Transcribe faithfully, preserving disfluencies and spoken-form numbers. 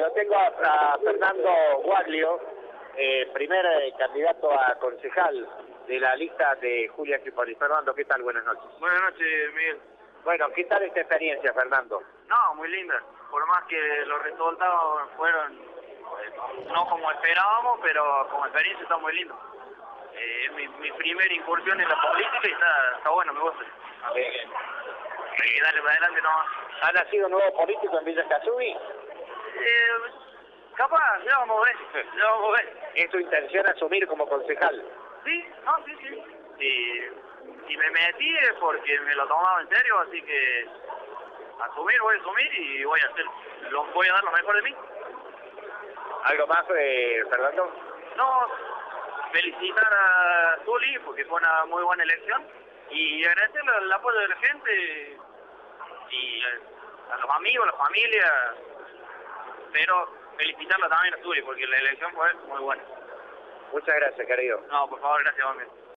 Lo tengo a, a Fernando Guaglio, eh, primer eh, candidato a concejal de la lista de Julia Cipollini. Fernando, ¿qué tal? Buenas noches. Buenas noches, Miguel. Bueno, ¿qué tal esta experiencia, Fernando? No, muy linda. Por más que los resultados fueron eh, no como esperábamos, pero como experiencia está muy lindo. Eh, es mi, mi primera incursión en la política y está, está bueno, me gusta. Eh, Hay que darle para adelante nomás. ¿Ha nacido nuevo político en Villa Casubi? Eh, capaz, ya vamos a ver, ya vamos a ver. ¿Es tu intención asumir como concejal? Sí, no, sí, sí. Y, y me metí es porque me lo tomaba en serio, así que asumir, voy a asumir y voy a hacer, lo, voy a dar lo mejor de mí. ¿Algo más, eh, Fernando? No, felicitar a Zuli porque fue una muy buena elección y agradecerle el apoyo de la gente y a los amigos, a la familia, pero felicitarla también a Zuli porque la elección fue muy buena. Muchas gracias, querido. No, por favor, gracias, hombre.